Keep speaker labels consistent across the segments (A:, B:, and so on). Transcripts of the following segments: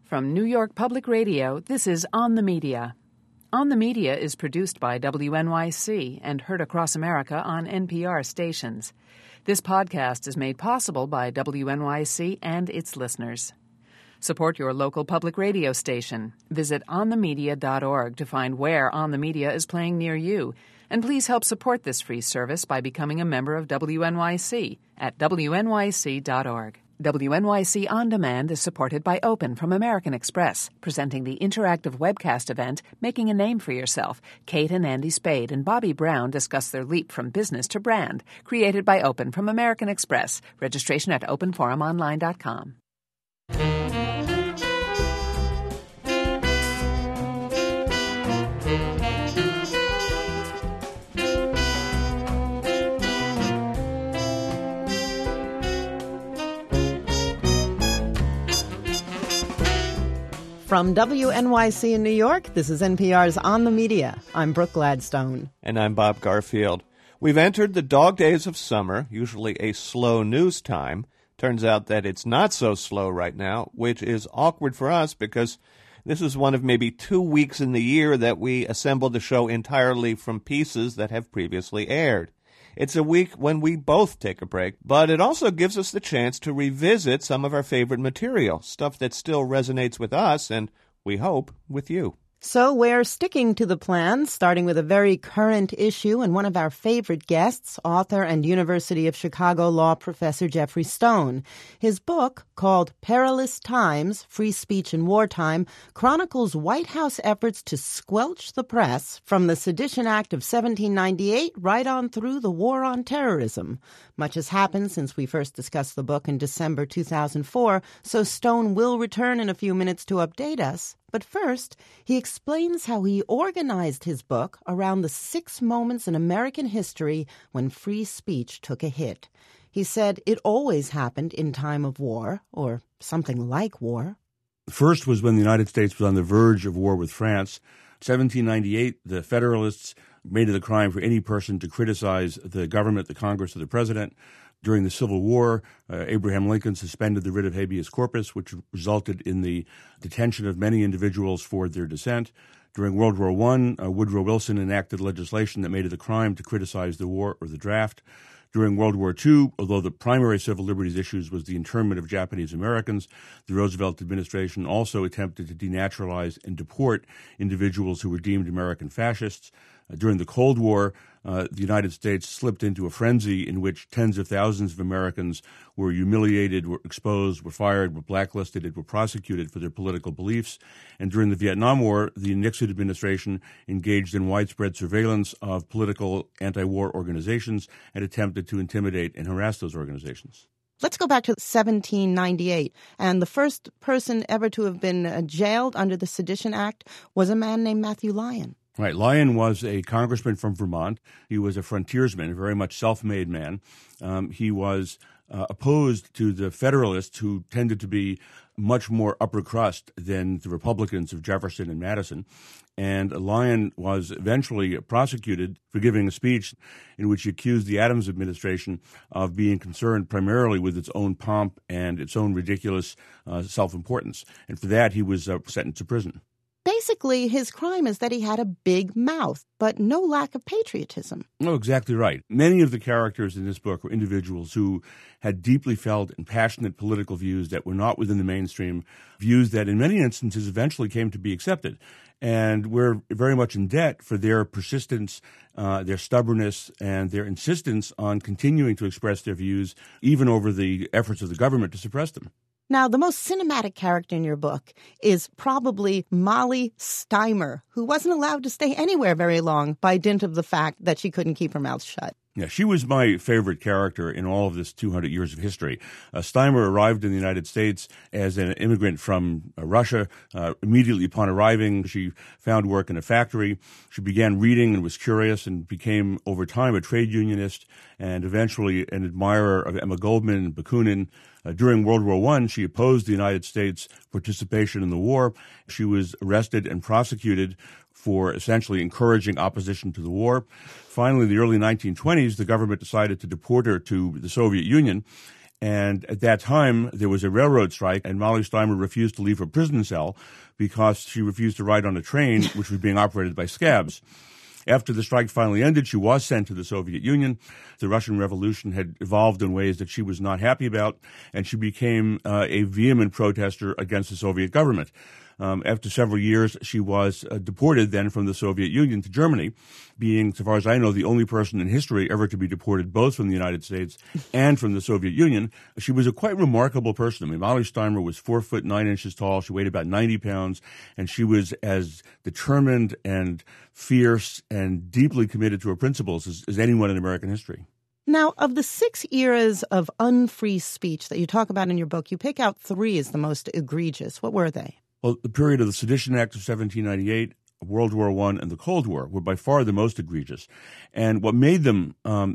A: From New York Public Radio, this is On the Media. On the Media is produced by WNYC and heard across America on NPR stations. This podcast is made possible by WNYC and its listeners. Support your local public radio station. Visit onthemedia.org to find where On the Media is playing near you. And please help support this free service by becoming a member of WNYC at wnyc.org. WNYC On Demand is supported by Open from American Express, presenting the interactive webcast event, Making a Name for Yourself. Kate and Andy Spade and Bobby Brown discuss their leap from business to brand, created by Open from American Express. Registration at openforumonline.com.
B: From WNYC in New York, this is NPR's On the Media. I'm Brooke Gladstone.
C: And I'm Bob Garfield. We've entered the dog days of summer, usually a slow news time. Turns out that it's not so slow right now, which is awkward for us because this is one of maybe 2 weeks in the year that we assembled the show entirely from pieces that have previously aired. It's a week when we both take a break, but it also gives us the chance to revisit some of our favorite material, stuff that still resonates with us and, we hope, with you.
B: So we're sticking to the plan, starting with a very current issue and one of our favorite guests, author and University of Chicago law professor Jeffrey Stone. His book, called Perilous Times, Free Speech in Wartime, chronicles White House efforts to squelch the press from the Sedition Act of 1798 right on through the War on Terrorism. Much has happened since we first discussed the book in December 2004, so Stone will return in a few minutes to update us. But first, he explains how he organized his book around the 6 moments in American history when free speech took a hit. He said it always happened in time of war, or something like war.
D: The first was when the United States was on the verge of war with France. 1798, the Federalists made it a crime for any person to criticize the government, the Congress, or the president. During the Civil War, Abraham Lincoln suspended the writ of habeas corpus, which resulted in the detention of many individuals for their dissent. During World War I, Woodrow Wilson enacted legislation that made it a crime to criticize the war or the draft. During World War II, although the primary civil liberties issues was the internment of Japanese Americans, the Roosevelt administration also attempted to denaturalize and deport individuals who were deemed American fascists. During the Cold War, the United States slipped into a frenzy in which tens of thousands of Americans were humiliated, were exposed, were fired, were blacklisted, and were prosecuted for their political beliefs. And during the Vietnam War, the Nixon administration engaged in widespread surveillance of political anti-war organizations and attempted to intimidate and harass those organizations.
B: Let's go back to 1798. And the first person ever to have been jailed under the Sedition Act was a man named Matthew Lyon.
D: Right. Lyon was a congressman from Vermont. He was a frontiersman, a very much self-made man. He was opposed to the Federalists, who tended to be much more upper crust than the Republicans of Jefferson and Madison. And Lyon was eventually prosecuted for giving a speech in which he accused the Adams administration of being concerned primarily with its own pomp and its own ridiculous self-importance. And for that, he was sentenced to prison.
B: Basically, his crime is that he had a big mouth, but no lack of patriotism.
D: Oh, exactly right. Many of the characters in this book were individuals who had deeply felt and passionate political views that were not within the mainstream, views that in many instances eventually came to be accepted. And we're very much in debt for their persistence, their stubbornness, and their insistence on continuing to express their views, even over the efforts of the government to suppress them.
B: Now, the most cinematic character in your book is probably Molly Steimer, who wasn't allowed to stay anywhere very long by dint of the fact that she couldn't keep her mouth shut.
D: Yeah, she was my favorite character in all of this 200 years of history. Steimer arrived in the United States as an immigrant from Russia. Immediately upon arriving, she found work in a factory. She began reading and was curious and became, over time, a trade unionist and eventually an admirer of Emma Goldman and Bakunin. During World War I, she opposed the United States' participation in the war. She was arrested and prosecuted for essentially encouraging opposition to the war. Finally, in the early 1920s, the government decided to deport her to the Soviet Union. And at that time, there was a railroad strike, and Molly Steimer refused to leave her prison cell because she refused to ride on a train which was being operated by scabs. After the strike finally ended, she was sent to the Soviet Union. The Russian Revolution had evolved in ways that she was not happy about, and she became a vehement protester against the Soviet government. After several years, she was deported then from the Soviet Union to Germany, being, so far as I know, the only person in history ever to be deported both from the United States and from the Soviet Union. She was a quite remarkable person. I mean, Molly Steimer was 4'9" tall. She weighed about 90 pounds, and she was as determined and fierce and deeply committed to her principles as anyone in American history.
B: Now, of the 6 eras of unfree speech that you talk about in your book, you pick out 3 as the most egregious. What were they?
D: Well, the period of the Sedition Act of 1798, World War I, and the Cold War were by far the most egregious. And what made them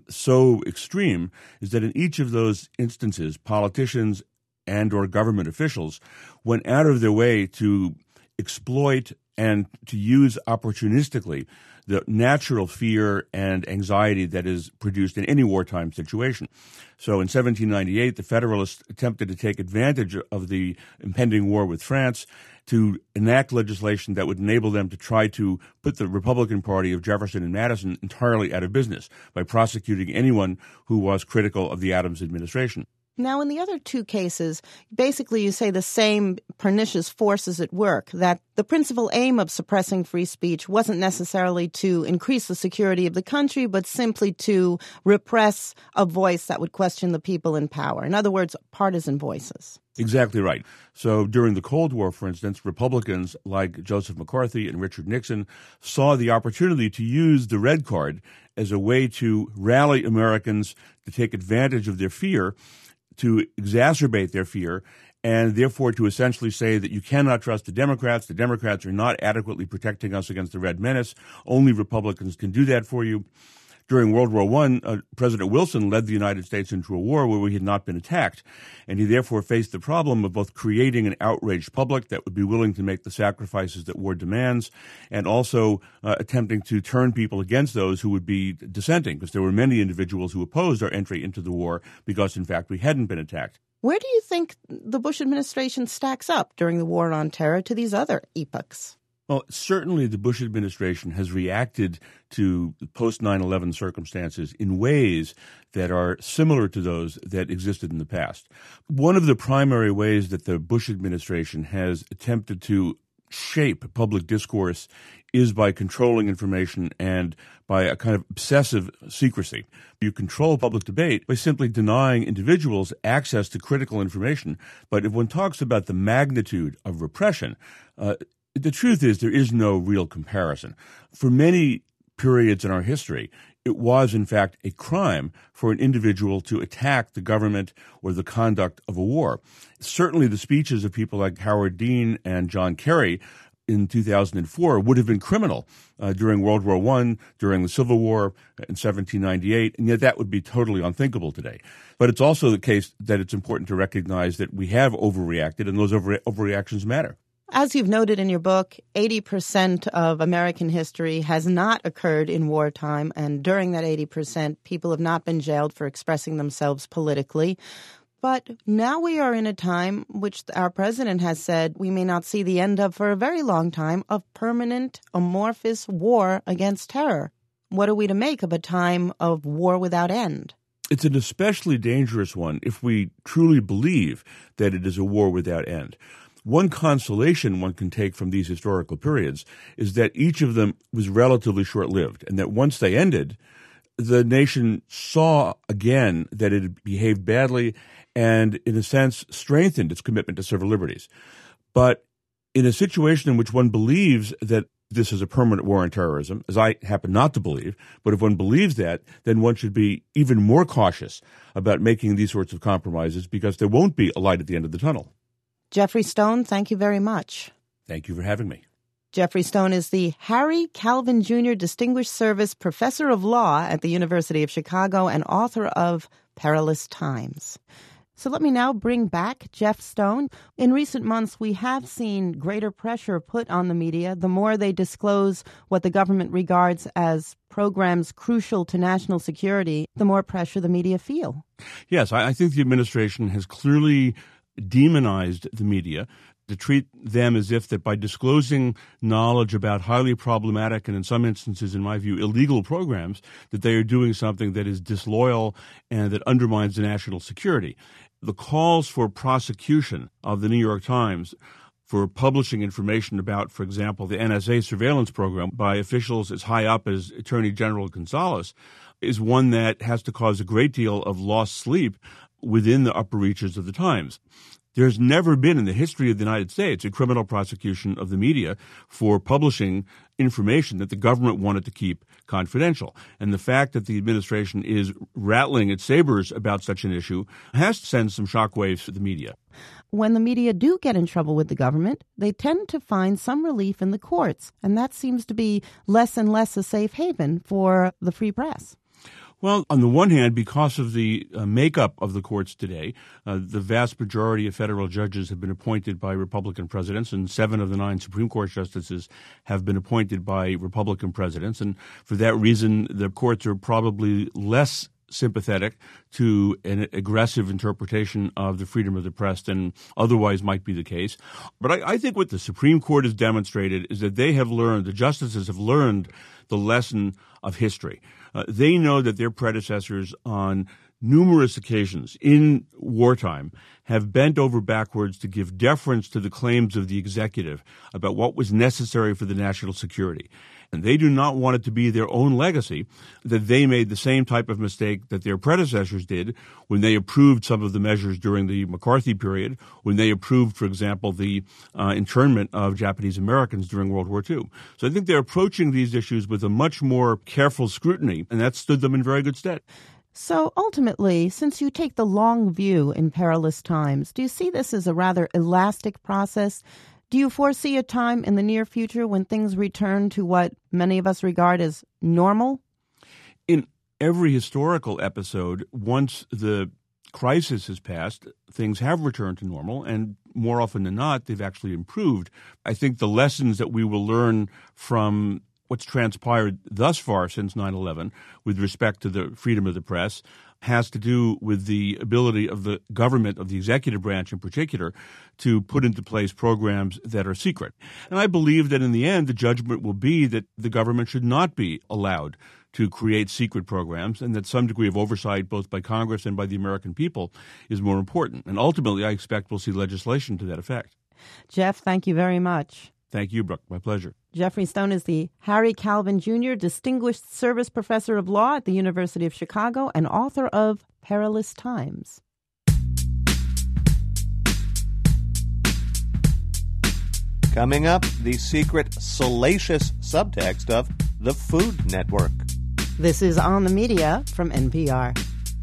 D: so extreme is that in each of those instances, politicians and or government officials went out of their way to exploit and to use opportunistically the natural fear and anxiety that is produced in any wartime situation. So in 1798, the Federalists attempted to take advantage of the impending war with France to enact legislation that would enable them to try to put the Republican Party of Jefferson and Madison entirely out of business by prosecuting anyone who was critical of the Adams administration.
B: Now, in the other 2 cases, basically you say the same pernicious forces at work, that the principal aim of suppressing free speech wasn't necessarily to increase the security of the country, but simply to repress a voice that would question the people in power. In other words, partisan voices.
D: Exactly right. So during the Cold War, for instance, Republicans like Joseph McCarthy and Richard Nixon saw the opportunity to use the red card as a way to rally Americans to take advantage of their fear, to exacerbate their fear, and therefore to essentially say that you cannot trust the Democrats. The Democrats are not adequately protecting us against the Red Menace. Only Republicans can do that for you. During World War I, President Wilson led the United States into a war where we had not been attacked, and he therefore faced the problem of both creating an outraged public that would be willing to make the sacrifices that war demands, and also attempting to turn people against those who would be dissenting, because there were many individuals who opposed our entry into the war because, in fact, we hadn't been attacked.
B: Where do you think the Bush administration stacks up during the War on Terror to these other epochs?
D: Well, certainly the Bush administration has reacted to post-9/11 circumstances in ways that are similar to those that existed in the past. One of the primary ways that the Bush administration has attempted to shape public discourse is by controlling information and by a kind of obsessive secrecy. You control public debate by simply denying individuals access to critical information. But if one talks about the magnitude of repression, the truth is there is no real comparison. For many periods in our history, it was, in fact, a crime for an individual to attack the government or the conduct of a war. Certainly the speeches of people like Howard Dean and John Kerry in 2004 would have been criminal during World War I, during the Civil War in 1798, and yet that would be totally unthinkable today. But it's also the case that it's important to recognize that we have overreacted, and those overreactions matter.
B: As you've noted in your book, 80% of American history has not occurred in wartime, and during that 80%, people have not been jailed for expressing themselves politically. But now we are in a time which our president has said we may not see the end of for a very long time, of permanent, amorphous war against terror. What are we to make of a time of war without end?
D: It's an especially dangerous one if we truly believe that it is a war without end. One consolation one can take from these historical periods is that each of them was relatively short-lived, and that once they ended, the nation saw again that it had behaved badly and, in a sense, strengthened its commitment to civil liberties. But in a situation in which one believes that this is a permanent war on terrorism, as I happen not to believe, but if one believes that, then one should be even more cautious about making these sorts of compromises, because there won't be a light at the end of the tunnel.
B: Jeffrey Stone, thank you very much.
D: Thank you for having me.
B: Jeffrey Stone is the Harry Calvin Jr. Distinguished Service Professor of Law at the University of Chicago and author of Perilous Times. So let me now bring back Jeff Stone. In recent months, we have seen greater pressure put on the media. The more they disclose what the government regards as programs crucial to national security, the more pressure the media feel.
D: Yes, I think the administration has clearly demonized the media to treat them as if that by disclosing knowledge about highly problematic and in some instances, in my view, illegal programs, that they are doing something that is disloyal and that undermines the national security. The calls for prosecution of the New York Times for publishing information about, for example, the NSA surveillance program by officials as high up as Attorney General Gonzalez is one that has to cause a great deal of lost sleep within the upper reaches of the Times. There's never been in the history of the United States a criminal prosecution of the media for publishing information that the government wanted to keep confidential. And the fact that the administration is rattling its sabers about such an issue has to send some shockwaves to the media.
B: When the media do get in trouble with the government, they tend to find some relief in the courts, and that seems to be less and less a safe haven for the free press.
D: Well, on the one hand, because of the makeup of the courts today, the vast majority of federal judges have been appointed by Republican presidents, and 7 of the 9 Supreme Court justices have been appointed by Republican presidents. And for that reason, the courts are probably less sympathetic to an aggressive interpretation of the freedom of the press than otherwise might be the case. But I think what the Supreme Court has demonstrated is that they have learned, the justices have learned the lesson of history. They know that their predecessors on numerous occasions in wartime have bent over backwards to give deference to the claims of the executive about what was necessary for the national security. And they do not want it to be their own legacy that they made the same type of mistake that their predecessors did when they approved some of the measures during the McCarthy period, when they approved, for example, the internment of Japanese Americans during World War II. So I think they're approaching these issues with a much more careful scrutiny, and that stood them in very good stead.
B: So ultimately, since you take the long view in perilous times, do you see this as a rather elastic process? Do you foresee a time in the near future when things return to what many of us regard as normal?
D: In every historical episode, once the crisis has passed, things have returned to normal, and more often than not, they've actually improved. I think the lessons that we will learn from what's transpired thus far since 9/11 with respect to the freedom of the press has to do with the ability of the government, of the executive branch in particular, to put into place programs that are secret. And I believe that in the end, the judgment will be that the government should not be allowed to create secret programs, and that some degree of oversight, both by Congress and by the American people, is more important. And ultimately, I expect we'll see legislation to that effect.
B: Jeff, thank you very much.
D: Thank you, Brooke. My pleasure.
B: Jeffrey Stone is the Harry Calvin Jr. Distinguished Service Professor of Law at the University of Chicago and author of Perilous Times.
C: Coming up, the secret, salacious subtext of the Food Network.
B: This is On the Media from NPR.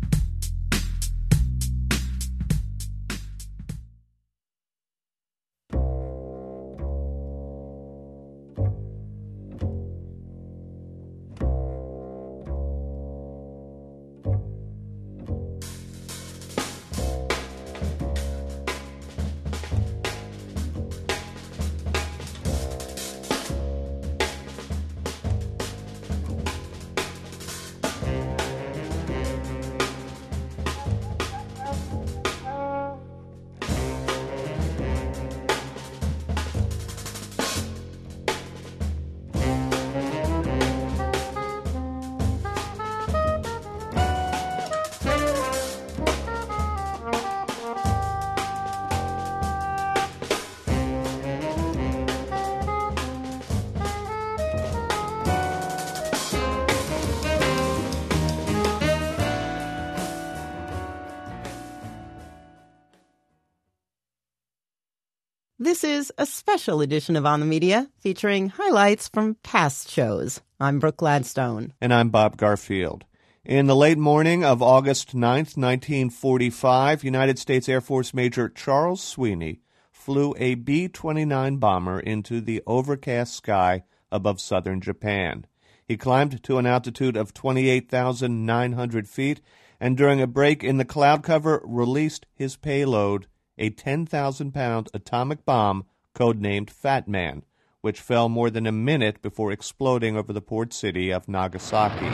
B: This is a special edition of On the Media featuring highlights from past shows. I'm Brooke Gladstone.
C: And I'm Bob Garfield. In the late morning of August 9th, 1945, United States Air Force Major Charles Sweeney flew a B-29 bomber into the overcast sky above southern Japan. He climbed to an altitude of 28,900 feet and during a break in the cloud cover released his payload, a 10,000-pound atomic bomb codenamed Fat Man, which fell more than a minute before exploding over the port city of Nagasaki.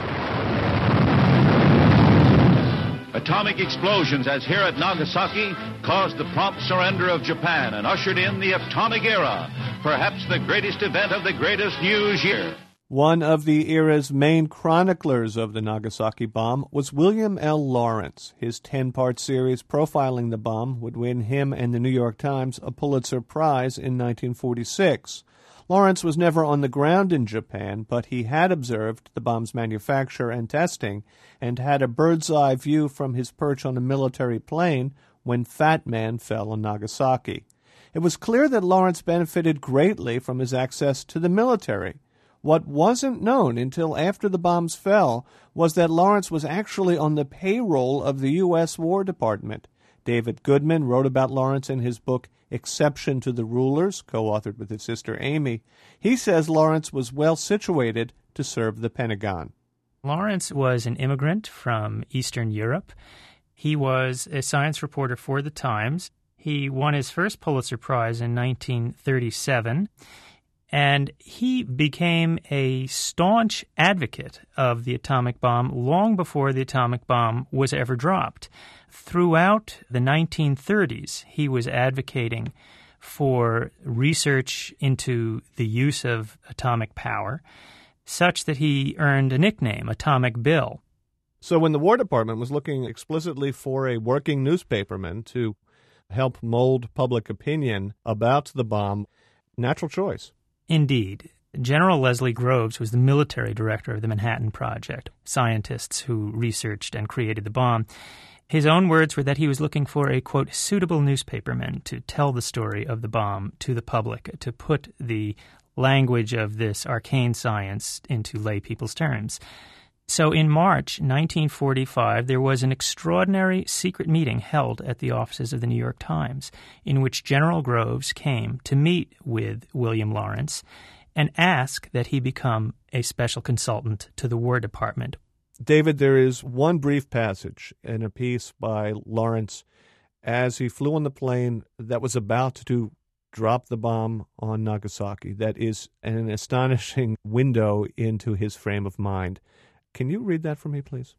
E: Atomic explosions, as here at Nagasaki, caused the prompt surrender of Japan and ushered in the atomic era, perhaps the greatest event of the greatest news year.
C: One of the era's main chroniclers of the Nagasaki bomb was William L. Lawrence. His 10-part series profiling the bomb would win him and the New York Times a Pulitzer Prize in 1946. Lawrence was never on the ground in Japan, but he had observed the bomb's manufacture and testing and had a bird's-eye view from his perch on a military plane when Fat Man fell on Nagasaki. It was clear that Lawrence benefited greatly from his access to the military. What wasn't known until after the bombs fell was that Lawrence was actually on the payroll of the U.S. War Department. David Goodman wrote about Lawrence in his book Exception to the Rulers, co-authored with his sister Amy. He says Lawrence was well situated to serve the Pentagon.
F: Lawrence was an immigrant from Eastern Europe. He was a science reporter for the Times. He won his first Pulitzer Prize in 1937. And he became a staunch advocate of the atomic bomb long before the atomic bomb was ever dropped. Throughout the 1930s, he was advocating for research into the use of atomic power, such that he earned a nickname, Atomic Bill.
C: So when the War Department was looking explicitly for a working newspaperman to help mold public opinion about the bomb, natural choice.
F: Indeed. General Leslie Groves was the military director of the Manhattan Project, scientists who researched and created the bomb. His own words were that he was looking for a, quote, suitable newspaperman to tell the story of the bomb to the public, to put the language of this arcane science into lay people's terms. So in March 1945, there was an extraordinary secret meeting held at the offices of the New York Times in which General Groves came to meet with William Lawrence and ask that he become a special consultant to the War Department.
C: David, there is one brief passage in a piece by Lawrence as he flew on the plane that was about to drop the bomb on Nagasaki. That is an astonishing window into his frame of mind. Can you read that for me, please?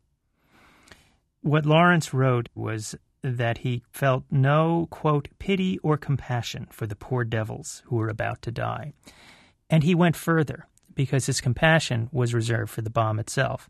F: What Lawrence wrote was that he felt no, quote, pity or compassion for the poor devils who were about to die. And he went further because his compassion was reserved for the bomb itself.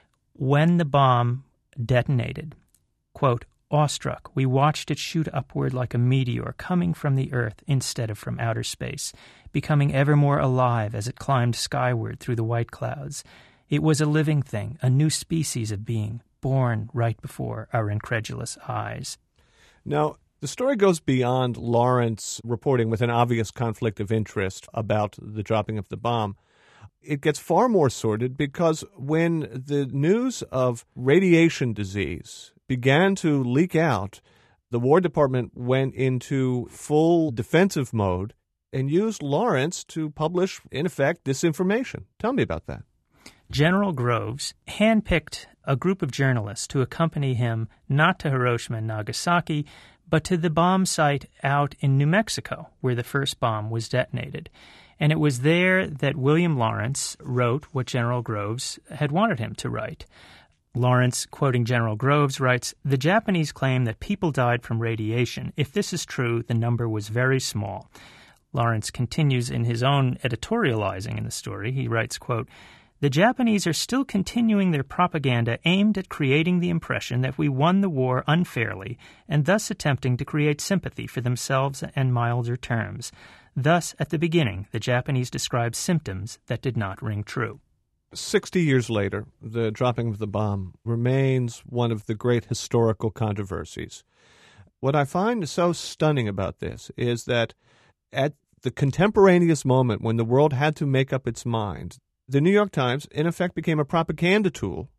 F: When the bomb detonated, quote, awestruck, we watched it shoot upward like a meteor coming from the earth instead of from outer space, becoming ever more alive as it climbed skyward through the white clouds. It was a living thing, a new species of being, born right before our incredulous eyes.
C: Now, the story goes beyond Lawrence reporting with an obvious conflict of interest about the dropping of the bomb. It gets far more sordid because when the news of radiation disease began to leak out, the War Department went into full defensive mode and used Lawrence to publish, in effect, disinformation. Tell me about that.
F: General Groves handpicked a group of journalists to accompany him not to Hiroshima and Nagasaki, but to the bomb site out in New Mexico, where the first bomb was detonated. And it was there that William Lawrence wrote what General Groves had wanted him to write. Lawrence, quoting General Groves, writes, "The Japanese claim that people died from radiation. If this is true, the number was very small." Lawrence continues in his own editorializing in the story. He writes, quote, "The Japanese are still continuing their propaganda aimed at creating the impression that we won the war unfairly and thus attempting to create sympathy for themselves in milder terms. Thus, at the beginning, the Japanese described symptoms that did not ring true."
C: 60 years later, the dropping of the bomb remains one of the great historical controversies. What I find so stunning about this is that at the contemporaneous moment when the world had to make up its mind, the New York Times, in effect, became a propaganda tool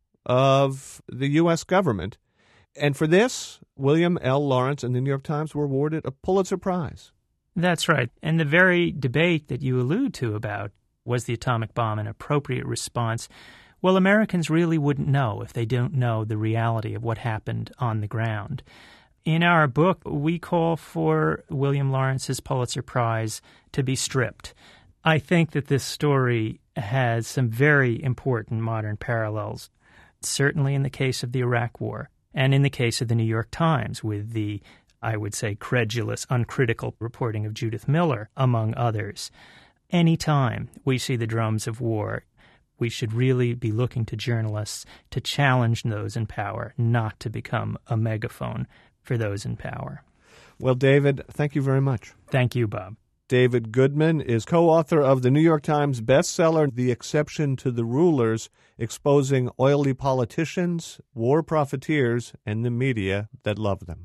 C: of the U.S. government. And for this, William L. Lawrence and the New York Times were awarded a Pulitzer Prize.
F: That's right. And the very debate that you allude to about was the atomic bomb an appropriate response Well, Americans really wouldn't know if they don't know the reality of what happened on the ground. In our book, we call for William Lawrence's Pulitzer Prize to be stripped. I think that this story has some very important modern parallels, certainly in the case of the Iraq War and in the case of the New York Times with the, I would say, credulous, uncritical reporting of Judith Miller, among others. Anytime we see the drums of war, we should really be looking to journalists to challenge those in power, not to become a megaphone for those in power.
C: Well, David, thank you very much.
F: Thank you, Bob.
C: David Goodman is co-author of the New York Times bestseller, The Exception to the Rulers, exposing oily politicians, war profiteers, and the media that love them.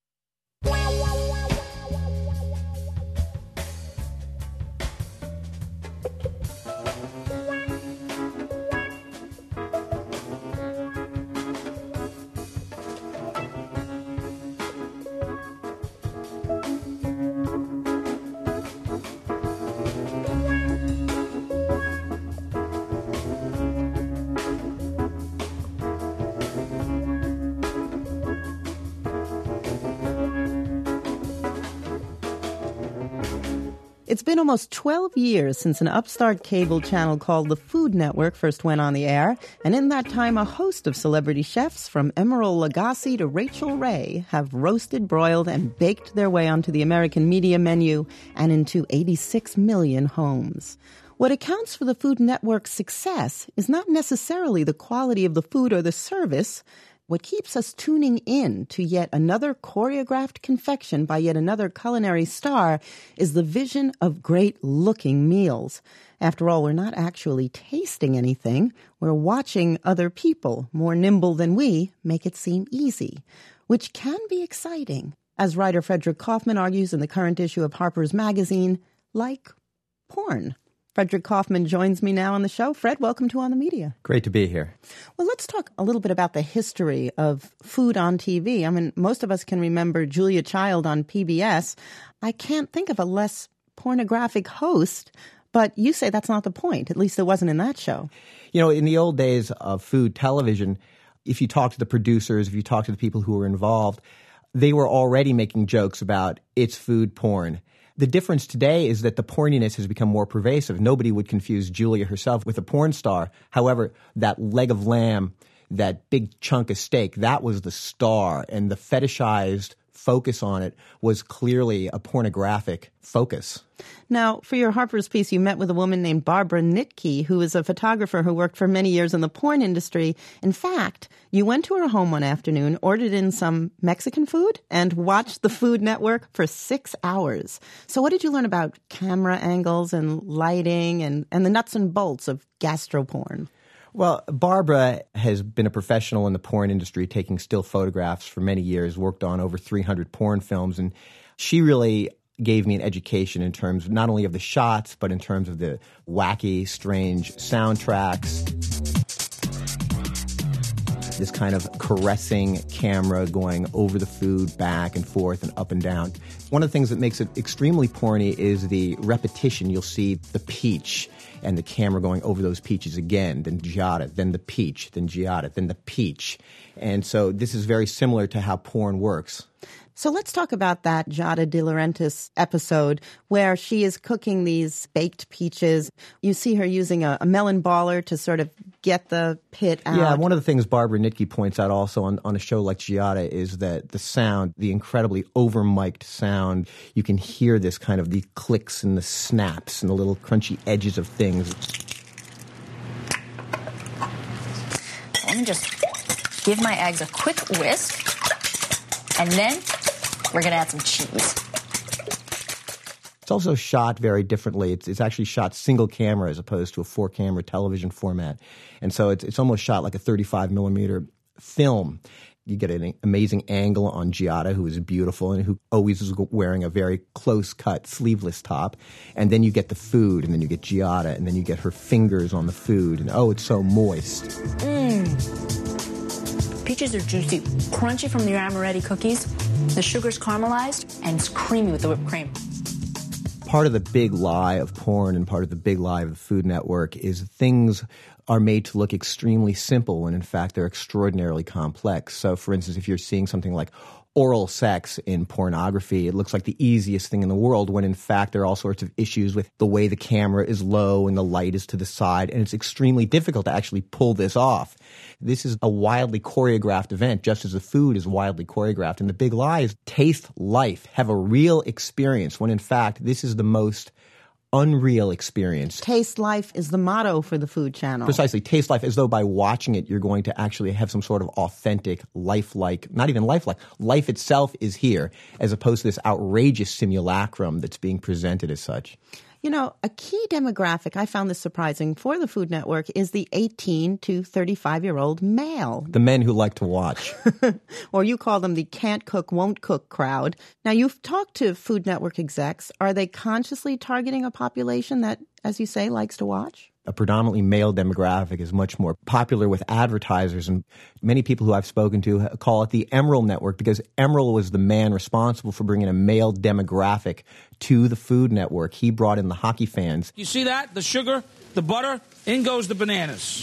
B: It's been almost 12 years since an upstart cable channel called the Food Network first went on the air, and in that time a host of celebrity chefs from Emeril Lagasse to Rachel Ray have roasted, broiled, and baked their way onto the American media menu and into 86 million homes. What accounts for the Food Network's success is not necessarily the quality of the food or the service. What keeps us tuning in to yet another choreographed confection by yet another culinary star is the vision of great-looking meals. After all, we're not actually tasting anything. We're watching other people, more nimble than we, make it seem easy, which can be exciting, as writer Frederick Kaufman argues in the current issue of Harper's Magazine, like porn. Frederick Kaufman joins me now on the show. Fred, welcome to On the Media.
G: Great to be here.
B: Well, let's talk a little bit about the history of food on TV. I mean, most of us can remember Julia Child on PBS. I can't think of a less pornographic host, but you say that's not the point. At least it wasn't in that show.
G: You know, in the old days of food television, if you talk to the producers, if you talk to the people who were involved, they were already making jokes about it's food porn. The difference today is that the porniness has become more pervasive. Nobody would confuse Julia herself with a porn star. However, that leg of lamb, that big chunk of steak, that was the star, and the fetishized focus on it was clearly a pornographic focus.
B: Now, for your Harper's piece, you met with a woman named Barbara Nitke, who is a photographer who worked for many years in the porn industry. In fact, you went to her home one afternoon, ordered in some Mexican food, and watched the Food Network for 6 hours. So what did you learn about camera angles and lighting and the nuts and bolts of gastroporn?
G: Well, Barbara has been a professional in the porn industry, taking still photographs for many years, worked on over 300 porn films, and she really gave me an education in terms not only of the shots, but in terms of the wacky, strange soundtracks. This kind of caressing camera going over the food, back and forth and up and down. One of the things that makes it extremely porny is the repetition. You'll see the peach and the camera going over those peaches again, then giada, then the peach, then giada, then the peach. And so this is very similar to how porn works.
B: So let's talk about that Giada De Laurentiis episode where she is cooking these baked peaches. You see her using a melon baller to sort of get the pit out.
G: Yeah, one of the things Barbara Nitke points out also on a show like Giada is that the sound, the incredibly over-mic'd sound, you can hear this kind of the clicks and the snaps and the little crunchy edges of things.
H: Let me just give my eggs a quick whisk, and then we're going to add some cheese.
G: It's also shot very differently. It's actually shot single camera as opposed to a 4-camera television format. And so it's almost shot like a 35-millimeter film. You get an amazing angle on Giada, who is beautiful and who always is wearing a very close-cut, sleeveless top. And then you get the food, and then you get Giada, and then you get her fingers on the food. And, oh, it's so moist.
H: Peaches are juicy, crunchy from the amaretti cookies. The sugar's caramelized, and it's creamy with the whipped cream.
G: Part of the big lie of porn and part of the big lie of the Food Network is things are made to look extremely simple when in fact they're extraordinarily complex. So for instance, if you're seeing something like oral sex in pornography, it looks like the easiest thing in the world when in fact there are all sorts of issues with the way the camera is low and the light is to the side, and it's extremely difficult to actually pull this off. This is a wildly choreographed event, just as the food is wildly choreographed. And the big lie is taste life, have a real experience, when in fact this is the most unreal experience.
B: Taste life is the motto for the Food Channel.
G: Precisely. Taste life, as though by watching it, you're going to actually have some sort of authentic, lifelike, not even lifelike, life itself is here, as opposed to this outrageous simulacrum that's being presented as such.
B: You know, a key demographic, I found this surprising, for the Food Network is the 18 to 35-year-old male.
G: The men who like to watch.
B: Or you call them the can't cook, won't cook crowd. Now, you've talked to Food Network execs. Are they consciously targeting a population that, as you say, likes to watch?
G: A predominantly male demographic is much more popular with advertisers, and many people who I've spoken to call it the Emeril Network, because Emeril was the man responsible for bringing a male demographic to the Food Network. He brought in the hockey fans.
I: You see that? The sugar, the butter, in goes the bananas.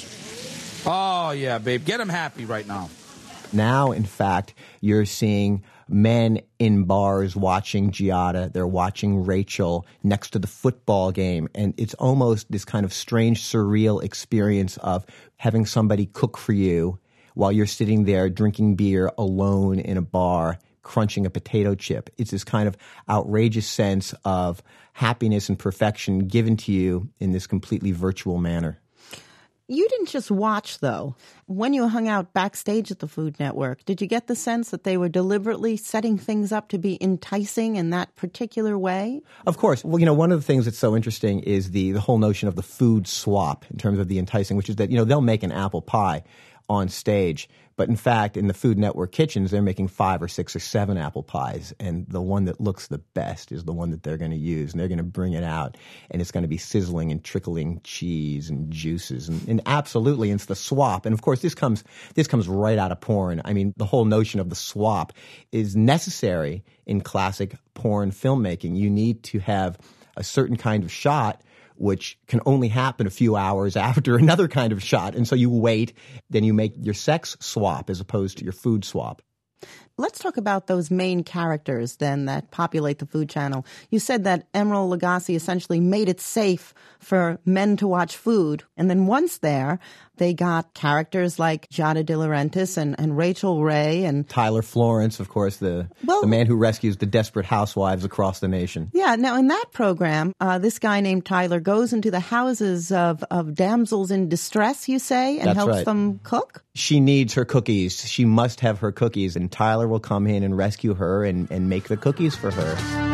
I: Oh, yeah, babe. Get them happy right now.
G: Now, in fact, you're seeing men in bars watching Giada. They're watching Rachel next to the football game. And it's almost this kind of strange, surreal experience of having somebody cook for you while you're sitting there drinking beer alone in a bar, crunching a potato chip. It's this kind of outrageous sense of happiness and perfection given to you in this completely virtual manner.
B: You didn't just watch, though. When you hung out backstage at the Food Network, did you get the sense that they were deliberately setting things up to be enticing in that particular way?
G: Of course. Well, you know, one of the things that's so interesting is the whole notion of the food swap in terms of the enticing, which is that, you know, they'll make an apple pie on stage. But in fact, in the Food Network kitchens, they're making 5 or 6 or 7 apple pies. And the one that looks the best is the one that they're going to use. And they're going to bring it out. And it's going to be sizzling and trickling cheese and juices. And absolutely, it's the swap. And of course, this comes right out of porn. I mean, the whole notion of the swap is necessary in classic porn filmmaking. You need to have a certain kind of shot which can only happen a few hours after another kind of shot. And so you wait, then you make your sex swap as opposed to your food swap.
B: Let's talk about those main characters then that populate the Food Channel. You said that Emeril Lagasse essentially made it safe for men to watch food. And then once there, they got characters like Giada De Laurentiis and Rachel Ray and
G: Tyler Florence, of course, the man who rescues the desperate housewives across the nation.
B: Yeah. Now, in that program, this guy named Tyler goes into the houses of damsels in distress, you say, and helps them cook?
G: She needs her cookies. She must have her cookies. And Tyler will come in and rescue her and make the cookies for her.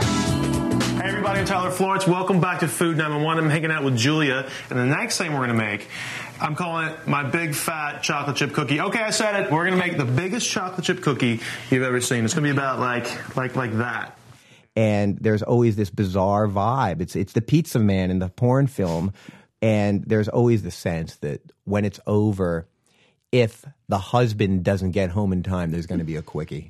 J: Hey everybody, I'm Tyler Florence. Welcome back to Food 911. I'm hanging out with Julia, and the next thing we're going to make, I'm calling it my big fat chocolate chip cookie. Okay, I said it. We're going to make the biggest chocolate chip cookie you've ever seen. It's going to be about like that.
G: And there's always this bizarre vibe. It's the pizza man in the porn film, and there's always the sense that when it's over, if the husband doesn't get home in time, there's going to be a quickie.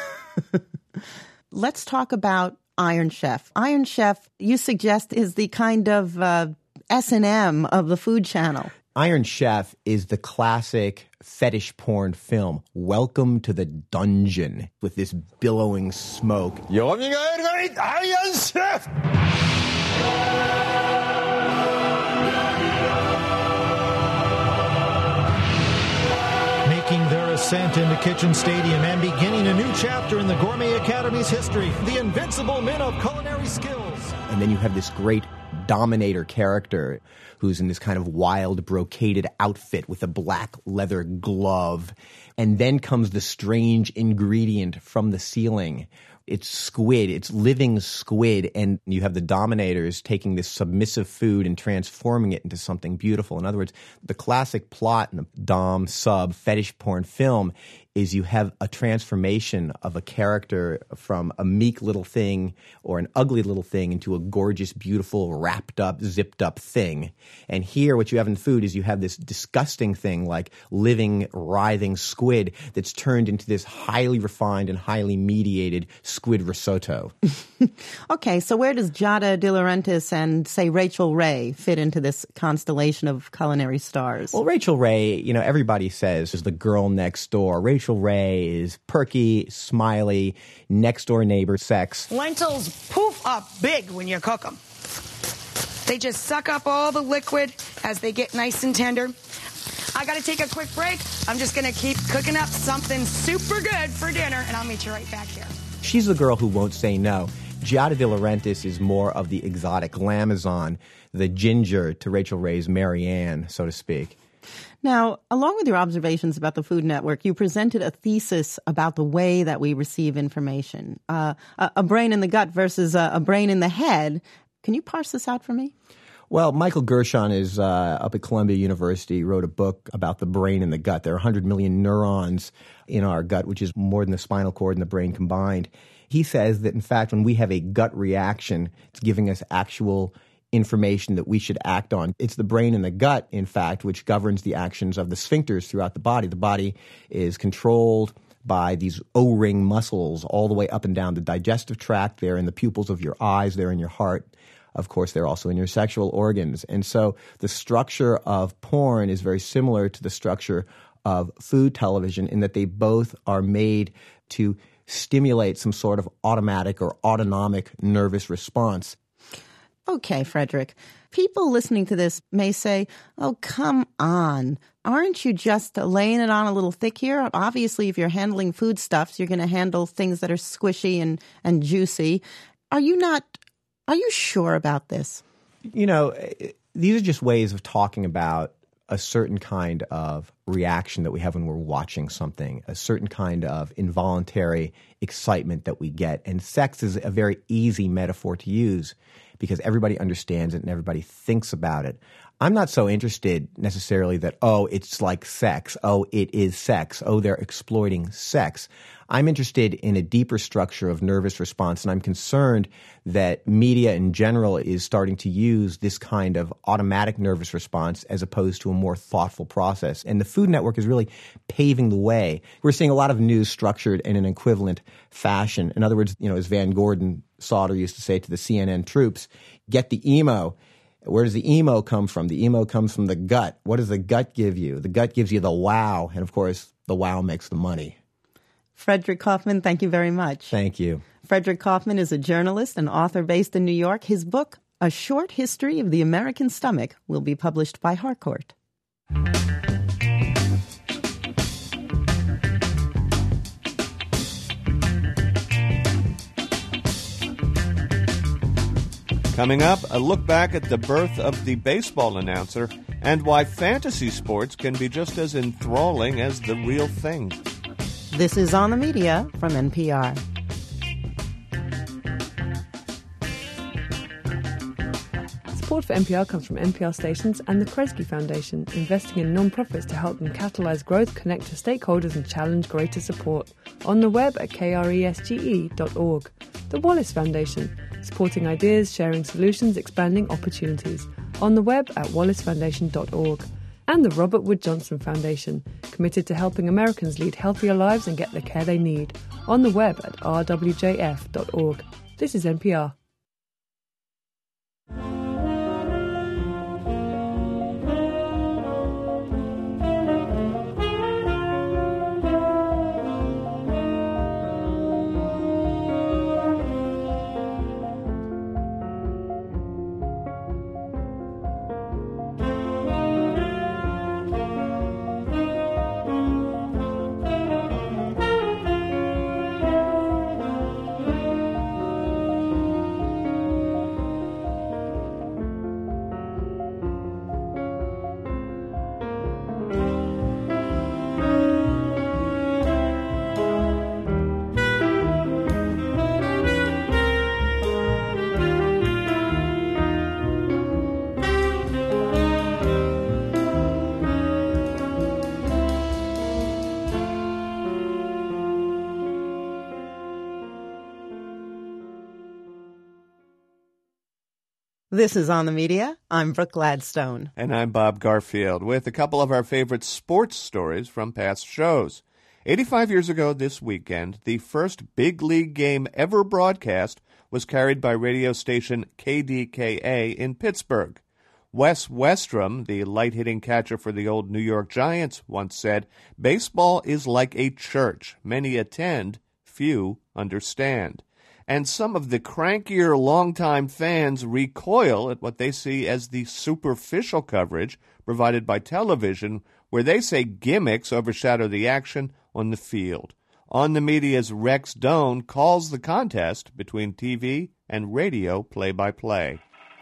B: Let's talk about Iron Chef. Iron Chef, you suggest, is the kind of S&M of the Food Channel.
G: Iron Chef is the classic fetish porn film. Welcome to the dungeon with this billowing smoke. Iron Chef!
K: Making their ascent into Kitchen Stadium and beginning a new chapter in the Gourmet Academy's history, the invincible men of culinary skills.
G: And then you have this great dominator character who's in this kind of wild brocaded outfit with a black leather glove. And then comes the strange ingredient from the ceiling. It's squid. It's living squid. And you have the dominators taking this submissive food and transforming it into something beautiful. In other words, the classic plot in the dom sub fetish porn film is you have a transformation of a character from a meek little thing or an ugly little thing into a gorgeous, beautiful, wrapped up, zipped up thing. And here what you have in food is you have this disgusting thing like living, writhing squid that's turned into this highly refined and highly mediated squid risotto.
B: Okay, so where does Giada De Laurentiis and, say, Rachel Ray fit into this constellation of culinary stars?
G: Well, Rachel Ray, everybody says is the girl next door. Rachel Ray is perky, smiley, next door neighbor sex.
L: Lentils poof up big when you cook them. They just suck up all the liquid as they get nice and tender. I got to take a quick break. I'm just going to keep cooking up something super good for dinner, and I'll meet you right back here.
G: She's the girl who won't say no. Giada De Laurentiis is more of the exotic glamazon, the ginger to Rachel Ray's Mary Ann, so to speak.
B: Now, along with your observations about the Food Network, you presented a thesis about the way that we receive information. A brain in the gut versus a brain in the head. Can you parse this out for me?
G: Well, Michael Gershon is up at Columbia University, wrote a book about the brain and the gut. There are 100 million neurons in our gut, which is more than the spinal cord and the brain combined. He says that, in fact, when we have a gut reaction, it's giving us actual information that we should act on. It's the brain and the gut, in fact, which governs the actions of the sphincters throughout the body. The body is controlled by these O-ring muscles all the way up and down the digestive tract. They're in the pupils of your eyes. They're in your heart. Of course, they're also in your sexual organs. And so the structure of porn is very similar to the structure of food television in that they both are made to stimulate some sort of automatic or autonomic nervous response.
B: Okay, Frederick. People listening to this may say, oh, come on. Aren't you just laying it on a little thick here? Obviously, if you're handling foodstuffs, you're going to handle things that are squishy and juicy. Are you sure about this?
G: These are just ways of talking about a certain kind of reaction that we have when we're watching something, a certain kind of involuntary excitement that we get. And sex is a very easy metaphor to use because everybody understands it and everybody thinks about it. I'm not so interested necessarily that, oh, it's like sex. Oh, it is sex. Oh, they're exploiting sex. I'm interested in a deeper structure of nervous response, and I'm concerned that media in general is starting to use this kind of automatic nervous response as opposed to a more thoughtful process. And the Food Network is really paving the way. We're seeing a lot of news structured in an equivalent fashion. In other words, as Van Gordon Sauter used to say to the CNN troops, get the emo. Where does the emo come from? The emo comes from the gut. What does the gut give you? The gut gives you the wow. And, of course, the wow makes the money.
B: Frederick Kaufman, thank you very much.
G: Thank you.
B: Frederick Kaufman is a journalist and author based in New York. His book, A Short History of the American Stomach, will be published by Harcourt.
C: Coming up, a look back at the birth of the baseball announcer and why fantasy sports can be just as enthralling as the real thing.
B: This is On the Media from NPR.
M: Support for NPR comes from NPR stations and the Kresge Foundation, investing in non-profits to help them catalyze growth, connect to stakeholders and challenge greater support. On the web at kresge.org. The Wallace Foundation, supporting ideas, sharing solutions, expanding opportunities. On the web at wallacefoundation.org. And the Robert Wood Johnson Foundation, committed to helping Americans lead healthier lives and get the care they need. On the web at rwjf.org. This is NPR.
B: This is On the Media. I'm Brooke Gladstone.
C: And I'm Bob Garfield with a couple of our favorite sports stories from past shows. 85 years ago this weekend, the first big league game ever broadcast was carried by radio station KDKA in Pittsburgh. Wes Westrom, the light-hitting catcher for the old New York Giants, once said, "Baseball is like a church. Many attend, few understand." And some of the crankier longtime fans recoil at what they see as the superficial coverage provided by television, where they say gimmicks overshadow the action on the field. On the Media's Rex Doan calls the contest between TV and radio play-by-play.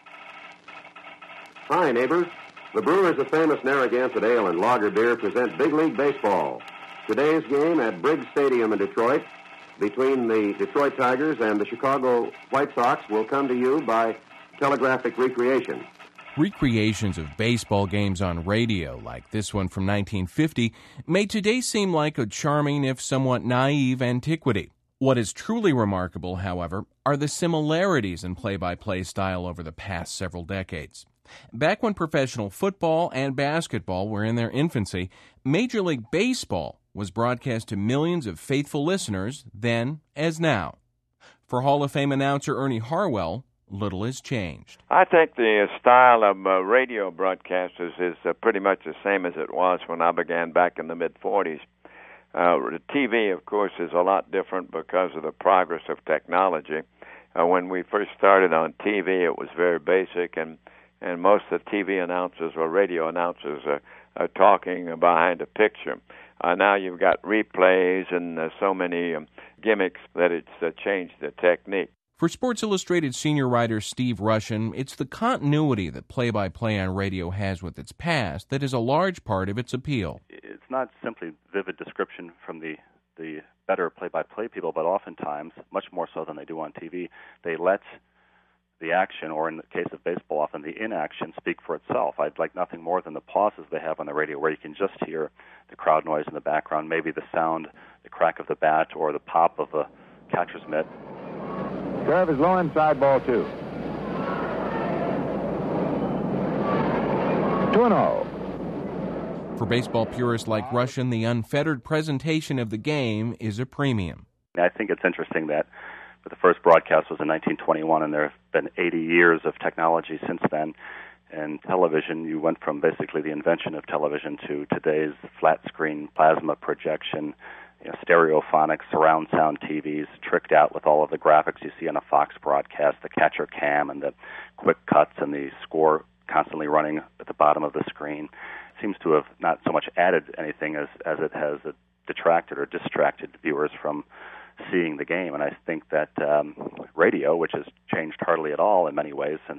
N: Hi, neighbors. The brewers of famous Narragansett Ale and Lager Beer present Big League Baseball. Today's game at Briggs Stadium in Detroit between the Detroit Tigers and the Chicago White Sox will come to you by telegraphic recreation.
O: Recreations of baseball games on radio, like this one from 1950, may today seem like a charming if somewhat naive antiquity. What is truly remarkable, however, are the similarities in play-by-play style over the past several decades. Back when professional football and basketball were in their infancy, Major League Baseball was broadcast to millions of faithful listeners then as now. For Hall of Fame announcer Ernie Harwell, little has changed.
P: I think the style of radio broadcasters is pretty much the same as it was when I began back in the mid-'40s. The TV, of course, is a lot different because of the progress of technology. When we first started on TV, it was very basic, and most of the TV announcers or radio announcers are talking behind a picture. Now you've got replays and so many gimmicks that it's changed the technique.
O: For Sports Illustrated senior writer Steve Rushin, it's the continuity that play-by-play on radio has with its past that is a large part of its appeal.
Q: It's not simply vivid description from the better play-by-play people, but oftentimes, much more so than they do on TV, they let the action, or in the case of baseball, often the inaction, speak for itself. I'd like nothing more than the pauses they have on the radio where you can just hear the crowd noise in the background, maybe the sound, the crack of the bat, or the pop of a catcher's mitt.
R: Curve is low inside, ball 2. 2-0.
O: For baseball purists like Rushin, the unfettered presentation of the game is a premium.
Q: I think it's interesting that the first broadcast was in 1921, and there have been 80 years of technology since then. And television, you went from basically the invention of television to today's flat-screen plasma projection, stereophonic surround sound TVs, tricked out with all of the graphics you see on a Fox broadcast, the catcher cam and the quick cuts and the score constantly running at the bottom of the screen. It seems to have not so much added anything as it has detracted or distracted viewers from seeing the game. And I think that radio, which has changed hardly at all in many ways since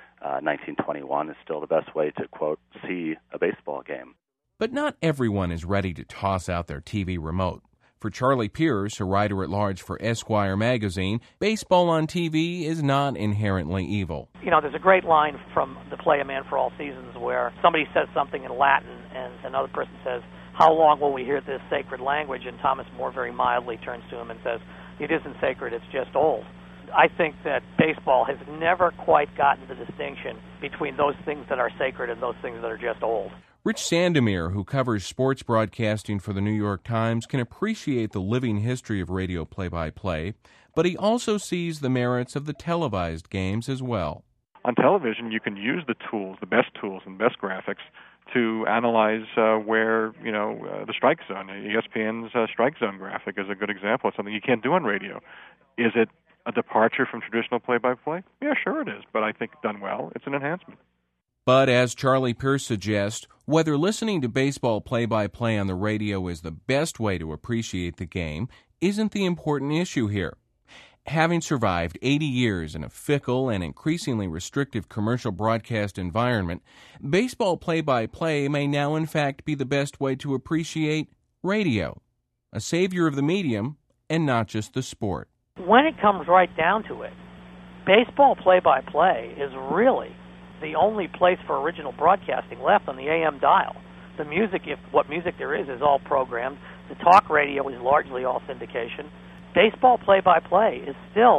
Q: 1921, is still the best way to, quote, see a baseball game.
O: But not everyone is ready to toss out their TV remote. For Charlie Pierce, a writer-at-large for Esquire magazine, baseball on TV is not inherently evil.
S: There's a great line from the play A Man for All Seasons where somebody says something in Latin and another person says, "How long will we hear this sacred language?" And Thomas More very mildly turns to him and says, "It isn't sacred, it's just old." I think that baseball has never quite gotten the distinction between those things that are sacred and those things that are just old.
O: Rich Sandomir, who covers sports broadcasting for the New York Times, can appreciate the living history of radio play-by-play, but he also sees the merits of the televised games as well.
T: On television, you can use the tools, the best tools and best graphics, to analyze where, the strike zone. ESPN's strike zone graphic is a good example of something you can't do on radio. Is it a departure from traditional play-by-play? Yeah, sure it is, but I think done well, it's an enhancement.
O: But as Charlie Pierce suggests, whether listening to baseball play-by-play on the radio is the best way to appreciate the game isn't the important issue here. Having survived 80 years in a fickle and increasingly restrictive commercial broadcast environment, baseball play-by-play may now in fact be the best way to appreciate radio, a savior of the medium and not just the sport.
S: When it comes right down to it, baseball play-by-play is really the only place for original broadcasting left on the AM dial. The music, if what music there is all programmed. The talk radio is largely all syndication. Baseball play-by-play is still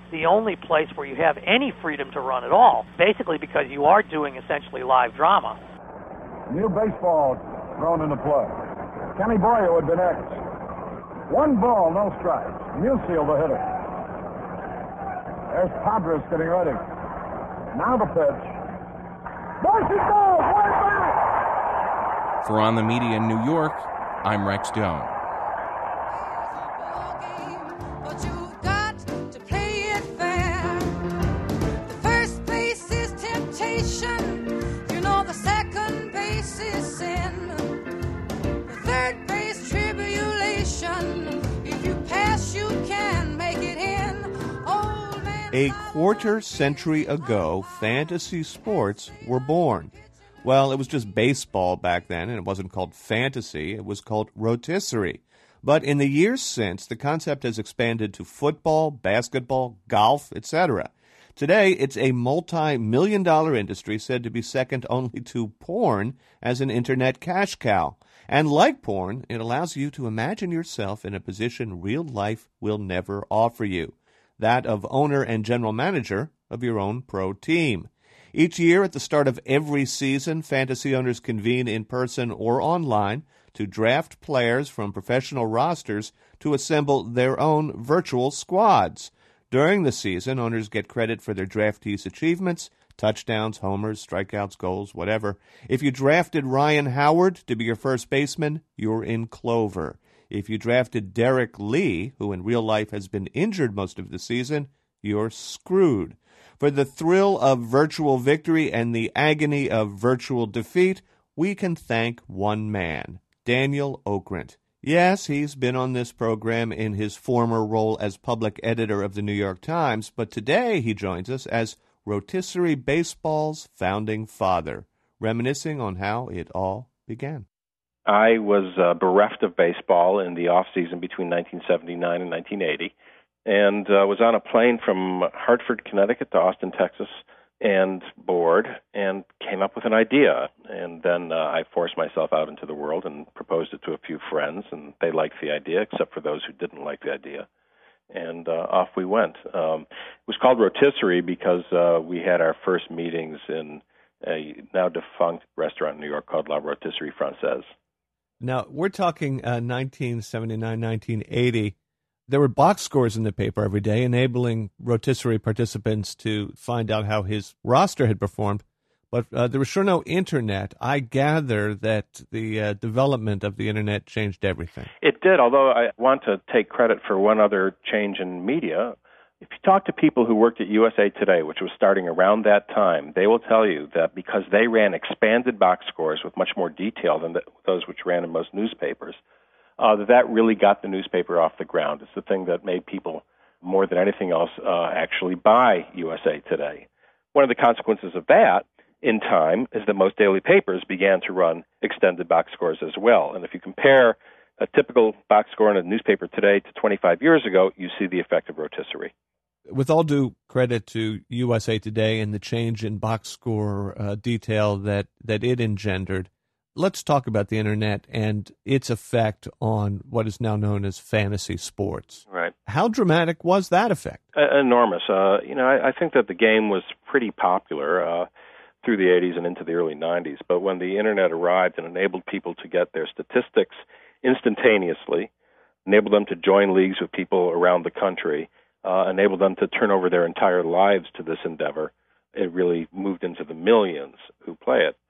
S: the only place where you have any freedom to run at all, basically because you are doing essentially live drama.
R: New baseball thrown into play. Kenny Boyer would be next. 1 ball, no strikes. Musial, the hitter. There's Padres getting ready. Now the pitch. There she goes, way back!
O: For On the Media in New York, I'm Rex Doan.
C: A quarter-century ago, fantasy sports were born. Well, it was just baseball back then, and it wasn't called fantasy. It was called rotisserie. But in the years since, the concept has expanded to football, basketball, golf, etc. Today, it's a multi-million-dollar industry said to be second only to porn as an internet cash cow. And like porn, it allows you to imagine yourself in a position real life will never offer you. That of owner and general manager of your own pro team. Each year at the start of every season, fantasy owners convene in person or online to draft players from professional rosters to assemble their own virtual squads. During the season, owners get credit for their draftees' achievements, touchdowns, homers, strikeouts, goals, whatever. If you drafted Ryan Howard to be your first baseman, you're in clover. If you drafted Derek Lee, who in real life has been injured most of the season, you're screwed. For the thrill of virtual victory and the agony of virtual defeat, we can thank one man, Daniel Okrent. Yes, he's been on this program in his former role as public editor of the New York Times, but today he joins us as rotisserie baseball's founding father, reminiscing on how it all began.
U: I was bereft of baseball in the off-season between 1979 and 1980, and was on a plane from Hartford, Connecticut to Austin, Texas, and bored, and came up with an idea. And then I forced myself out into the world and proposed it to a few friends, and they liked the idea, except for those who didn't like the idea. And off we went. It was called Rotisserie because we had our first meetings in a now-defunct restaurant in New York called La Rotisserie Française.
C: Now, we're talking 1979, 1980. There were box scores in the paper every day, enabling rotisserie participants to find out how his roster had performed. But there was sure no Internet. I gather that the development of the Internet changed everything.
U: It did, although I want to take credit for one other change in media. If you talk to people who worked at USA Today, which was starting around that time, they will tell you that because they ran expanded box scores with much more detail than those which ran in most newspapers, that really got the newspaper off the ground. It's the thing that made people, more than anything else, actually buy USA Today. One of the consequences of that, in time, is that most daily papers began to run extended box scores as well. And if you compare a typical box score in a newspaper today to 25 years ago, you see the effect of rotisserie.
C: With all due credit to USA Today and the change in box score detail that it engendered, let's talk about the Internet and its effect on what is now known as fantasy sports.
U: Right.
C: How dramatic was that effect?
U: Enormous. I think that the game was pretty popular through the 80s and into the early 90s, but when the Internet arrived and enabled people to get their statistics instantaneously, enabled them to join leagues with people around the country, enabled them to turn over their entire lives to this endeavor, it really moved into the millions who play it.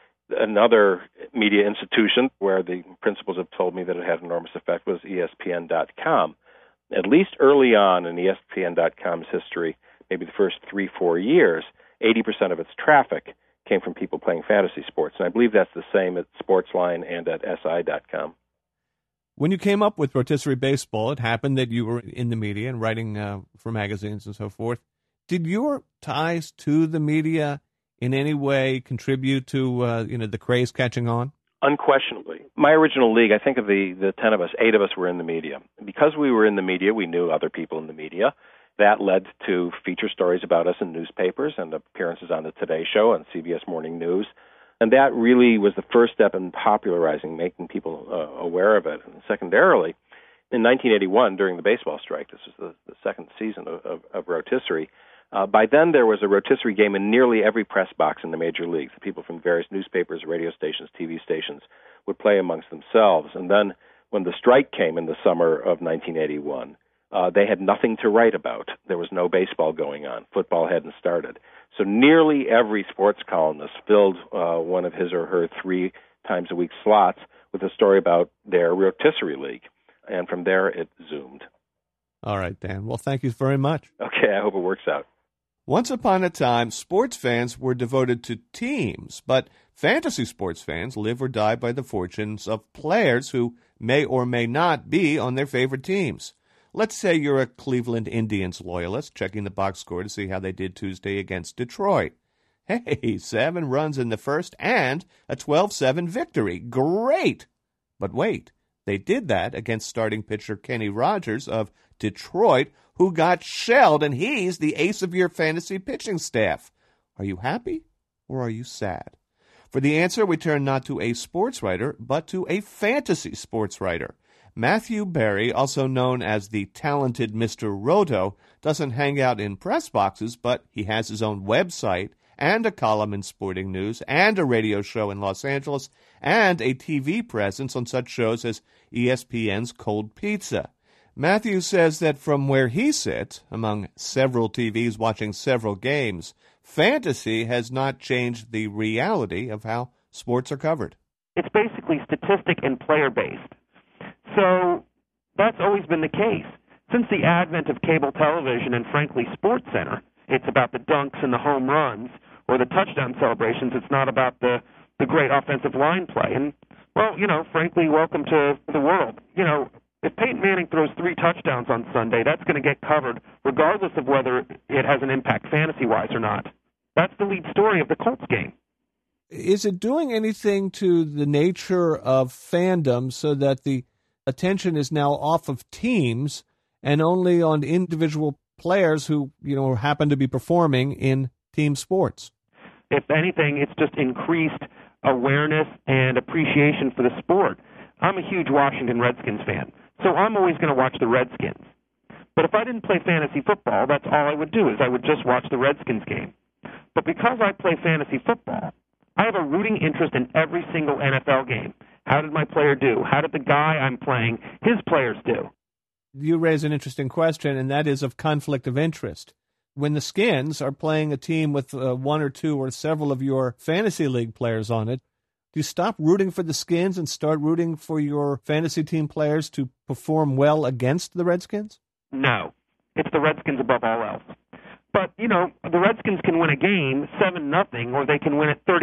U: Another media institution where the principals have told me that it had an enormous effect was ESPN.com. At least early on in ESPN.com's history, maybe the first 3-4 years, 80% of its traffic came from people playing fantasy sports. And I believe that's the same at Sportsline and at SI.com.
C: When you came up with Rotisserie Baseball, it happened that you were in the media and writing for magazines and so forth. Did your ties to the media in any way contribute to the craze catching on?
U: Unquestionably. My original league, I think of the 10 of us, 8 of us were in the media. Because we were in the media, we knew other people in the media. That led to feature stories about us in newspapers and appearances on the Today Show and CBS Morning News. And that really was the first step in popularizing, making people aware of it. And secondarily, in 1981, during the baseball strike, this was the second season of rotisserie, by then there was a rotisserie game in nearly every press box in the major leagues. The people from various newspapers, radio stations, TV stations would play amongst themselves. And then when the strike came in the summer of 1981, they had nothing to write about. There was no baseball going on. Football hadn't started. So nearly every sports columnist filled one of his or her 3 times a week slots with a story about their rotisserie league. And from there, it zoomed.
C: All right, Dan. Well, thank you very much.
U: Okay, I hope it works out.
C: Once upon a time, sports fans were devoted to teams, but fantasy sports fans live or die by the fortunes of players who may or may not be on their favorite teams. Let's say you're a Cleveland Indians loyalist, checking the box score to see how they did Tuesday against Detroit. Hey, 7 runs in the first and a 12-7 victory. Great! But wait, they did that against starting pitcher Kenny Rogers of Detroit, who got shelled, and he's the ace of your fantasy pitching staff. Are you happy or are you sad? For the answer, we turn not to a sports writer, but to a fantasy sports writer. Matthew Berry, also known as the talented Mr. Roto, doesn't hang out in press boxes, but he has his own website and a column in Sporting News and a radio show in Los Angeles and a TV presence on such shows as ESPN's Cold Pizza. Matthew says that from where he sits, among several TVs watching several games, fantasy has not changed the reality of how sports are covered.
A: It's basically statistic and player-based. So that's always been the case. Since the advent of cable television and, frankly, SportsCenter, it's about the dunks and the home runs or the touchdown celebrations. It's not about the great offensive line play. And, well, frankly, welcome to the world. If Peyton Manning throws 3 touchdowns on Sunday, that's going to get covered regardless of whether it has an impact fantasy-wise or not. That's the lead story of the Colts game.
C: Is it doing anything to the nature of fandom so that the attention is now off of teams and only on individual players who, happen to be performing in team sports?
A: If anything, it's just increased awareness and appreciation for the sport. I'm a huge Washington Redskins fan, so I'm always going to watch the Redskins. But if I didn't play fantasy football, that's all I would do, is I would just watch the Redskins game. But because I play fantasy football, I have a rooting interest in every single NFL game. How did my player do? How did the guy I'm playing, his players do?
C: You raise an interesting question, and that is of conflict of interest. When the Skins are playing a team with 1 or 2 or several of your fantasy league players on it, do you stop rooting for the Skins and start rooting for your fantasy team players to perform well against the Redskins?
A: No. It's the Redskins above all else. But, the Redskins can win a game 7-0, or they can win it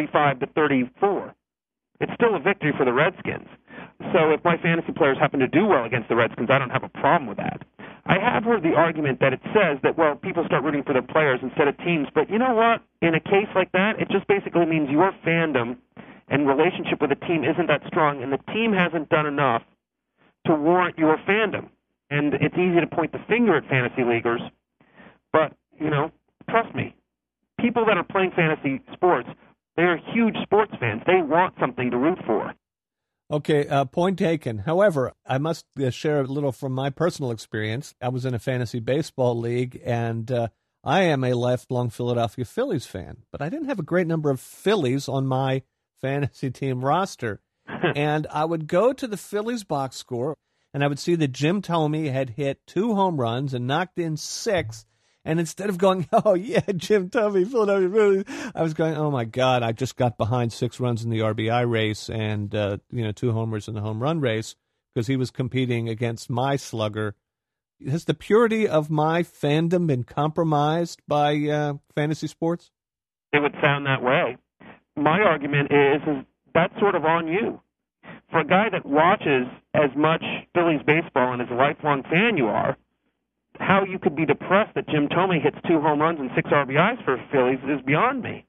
A: 35-34. It's still a victory for the Redskins. So if my fantasy players happen to do well against the Redskins, I don't have a problem with that. I have heard the argument that it says that, people start rooting for their players instead of teams. But you know what? In a case like that, it just basically means your fandom and relationship with the team isn't that strong, and the team hasn't done enough to warrant your fandom. And it's easy to point the finger at fantasy leaguers, but, trust me, people that are playing fantasy sports, they are huge sports fans. They want something to root for.
C: Okay, point taken. However, I must share a little from my personal experience. I was in a fantasy baseball league, and I am a lifelong Philadelphia Phillies fan, but I didn't have a great number of Phillies on my fantasy team roster. And I would go to the Phillies box score, and I would see that Jim Thome had hit 2 home runs and knocked in 6. And instead of going, oh, yeah, Jim Thome, Philadelphia Phillies, I was going, oh, my God, I just got behind 6 runs in the RBI race and, 2 homers in the home run race because he was competing against my slugger. Has the purity of my fandom been compromised by fantasy sports?
A: It would sound that way. My argument is that's sort of on you. For a guy that watches as much Phillies baseball and is a lifelong fan you are, how you could be depressed that Jim Thome hits 2 home runs and 6 RBIs for Phillies is beyond me.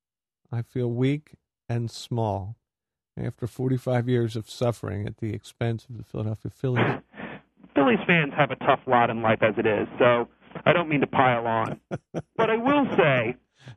C: I feel weak and small after 45 years of suffering at the expense of the Philadelphia Phillies.
A: Phillies fans have a tough lot in life as it is, so I don't mean to pile on. But I will say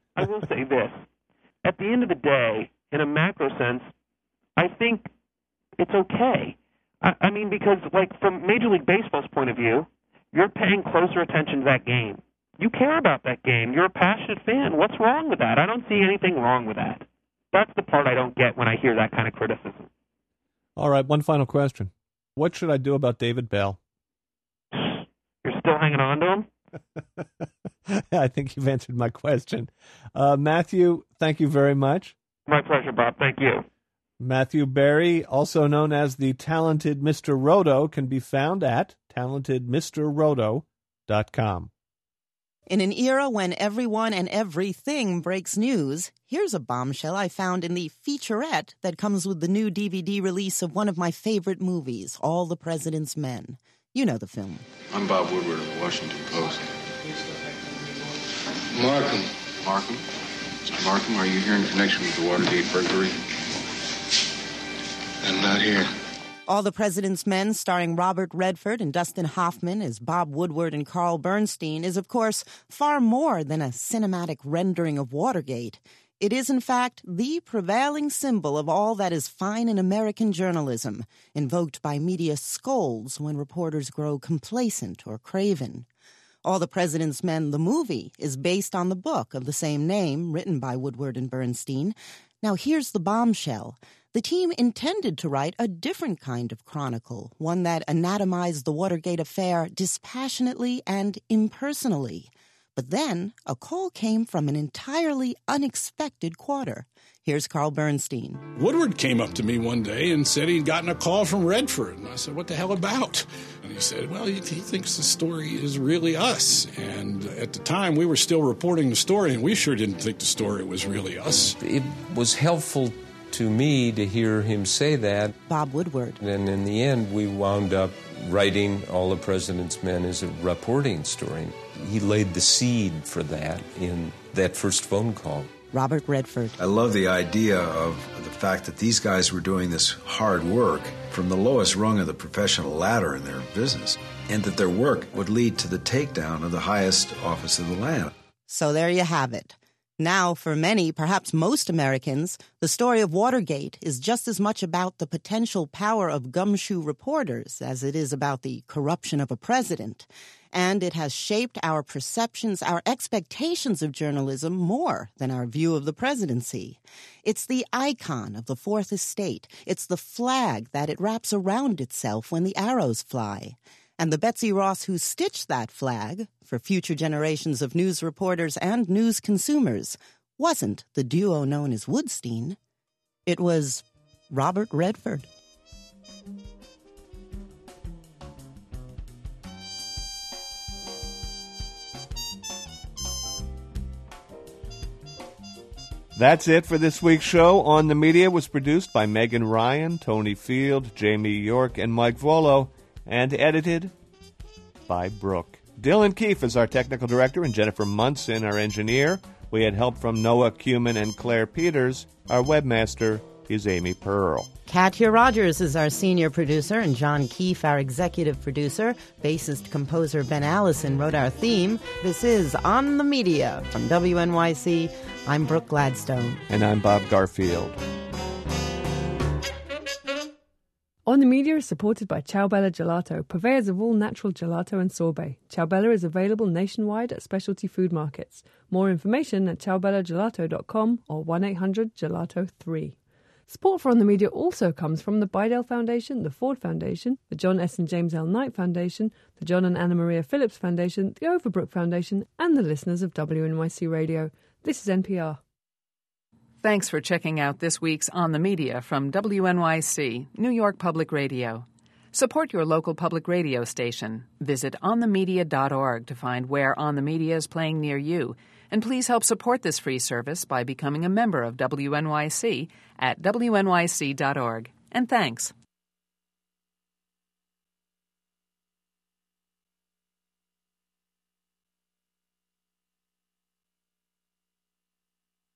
A: this. At the end of the day, in a macro sense, I think it's okay. I mean, because, like, from Major League Baseball's point of view, you're paying closer attention to that game. You care about that game. You're a passionate fan. What's wrong with that? I don't see anything wrong with that. That's the part I don't get when I hear that kind of criticism.
C: All right, one final question. What should I do about David Bell?
A: You're still hanging on to him?
C: I think you've answered my question. Matthew, thank you very much.
A: My pleasure, Bob. Thank you.
C: Matthew Berry, also known as the Talented Mr. Roto, can be found at talentedmrroto.com.
B: In an era when everyone and everything breaks news, here's a bombshell I found in the featurette that comes with the new DVD release of one of my favorite movies, All the President's Men. You know the film.
D: I'm Bob Woodward of the Washington Post. Markham. Markham? Mr. Markham, are you here in connection with the Watergate burglary? I'm not here.
B: All the President's Men, starring Robert Redford and Dustin Hoffman as Bob Woodward and Carl Bernstein, is, of course, far more than a cinematic rendering of Watergate. It is, in fact, the prevailing symbol of all that is fine in American journalism, invoked by media scolds when reporters grow complacent or craven. All the President's Men, the movie, is based on the book of the same name, written by Woodward and Bernstein. Now, here's the bombshell. The team intended to write a different kind of chronicle, one that anatomized the Watergate affair dispassionately and impersonally. But then a call came from an entirely unexpected quarter. Here's Carl Bernstein.
V: Woodward came up to me one day and said he'd gotten a call from Redford. And I said, what the hell about? And he said, well, he thinks the story is really us. And at the time, we were still reporting the story, and we sure didn't think the story was really us.
W: It was helpful to me to hear him say that.
B: Bob Woodward.
W: And in the end, we wound up writing All the President's Men as a reporting story. He laid the seed for that in that first phone call.
B: Robert Redford.
X: I love the idea of the fact that these guys were doing this hard work from the lowest rung of the professional ladder in their business, and that their work would lead to the takedown of the highest office of the land.
B: So there you have it. Now, for many, perhaps most Americans, the story of Watergate is just as much about the potential power of gumshoe reporters as it is about the corruption of a president. And it has shaped our perceptions, our expectations of journalism more than our view of the presidency. It's the icon of the Fourth Estate. It's the flag that it wraps around itself when the arrows fly. And the Betsy Ross who stitched that flag for future generations of news reporters and news consumers wasn't the duo known as Woodstein. It was Robert Redford.
C: That's it for this week's show. On the Media was produced by Megan Ryan, Tony Field, Jamie York, and Mike Volo, and edited by Brooke. Dylan Keefe is our technical director, and Jennifer Munson, our engineer. We had help from Noah Cuman and Claire Peters. Our webmaster is Amy Pearl.
B: Katya Rogers is our senior producer, and John Keefe, our executive producer. Bassist-composer Ben Allison wrote our theme. This is On the Media from WNYC. I'm Brooke Gladstone.
C: And I'm Bob Garfield.
M: On the Media is supported by Ciao Bella Gelato, purveyors of all natural gelato and sorbet. Ciao Bella is available nationwide at specialty food markets. More information at ciaobellagelato.com or 1-800-GELATO-3. Support for On the Media also comes from the Bidell Foundation, the Ford Foundation, the John S. and James L. Knight Foundation, the John and Anna Maria Phillips Foundation, the Overbrook Foundation, and the listeners of WNYC Radio. This is NPR.
Y: Thanks for checking out this week's On the Media from WNYC, New York Public Radio. Support your local public radio station. Visit onthemedia.org to find where On the Media is playing near you. And please help support this free service by becoming a member of WNYC at wnyc.org. And thanks.